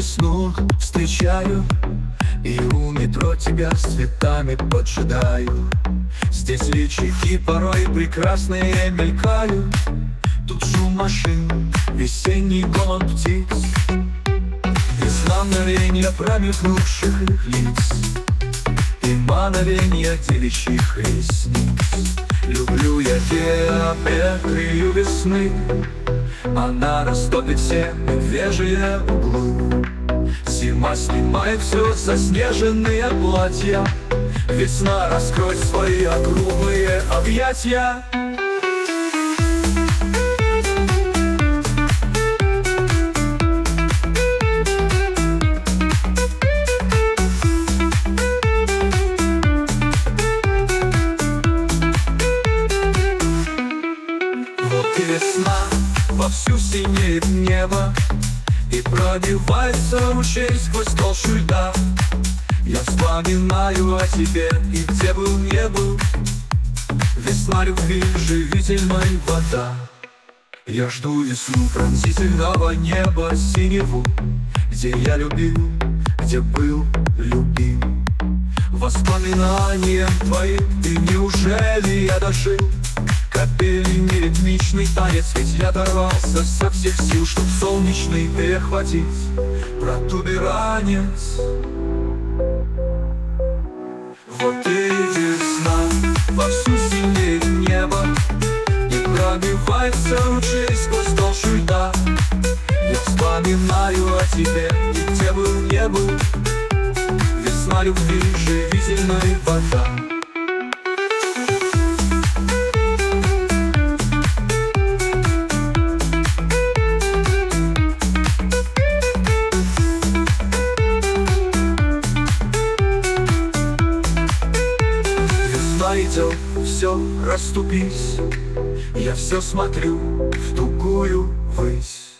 весну встречаю, и у метро тебя с цветами поджидаю. Здесь личики порой прекрасные мелькают. Тут шум машин, весенний гомон птиц, весна мгновенья промелькнувших лиц и мановенья девичьих ресниц. Люблю я геометрию весны, она растопит все медвежьи углы. Зима снимает все заснеженные платья, весна раскроет свои округлые объятия. Вот и весна, вовсю синеет небо, и пробивается ручей сквозь толщу льда. Я вспоминаю о тебе, и где был, не был. Весна любви, живительная вода. Я жду весну пронзительного неба синеву, где я любил, где был любим. Воспоминанием твоим ты неужели я дожил? Капельный ритмичный танец, ведь я дорвался со всех сил, чтоб солнечный перехватить протуберанец. Вот и весна, вовсю синеет небо, и пробивается ручей сквозь толщу льда. Я вспоминаю о тебе, и где был, не был. Весна любви, живительная вода. Идет, все, расступись, я все смотрю в тугую высь.